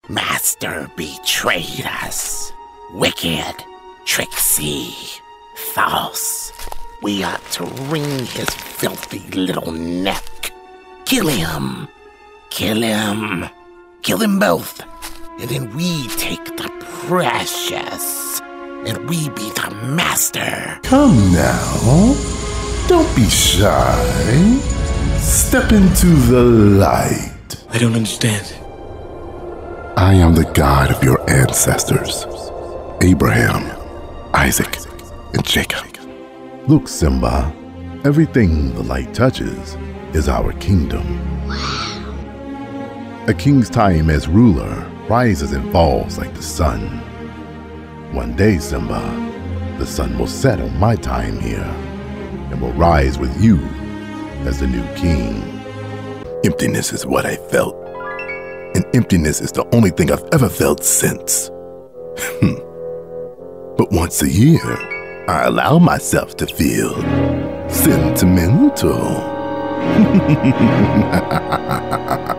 Master betrayed us. Wicked, tricksy, false. We ought to wring his filthy little neck. Kill him. Kill him. Kill them both. And then we take the precious. And we be the master. Come now. Don't be shy. Step into the light. I don't understand. I am the God of your ancestors. Abraham, Isaac, and Jacob. Look, Simba. Everything the light touches is our kingdom. A king's time as ruler rises and falls like the sun. One day, Simba, the sun will set on my time here and will rise with you as the new king. Emptiness is what I felt, and emptiness is the only thing I've ever felt since. But once a year, I allow myself to feel sentimental.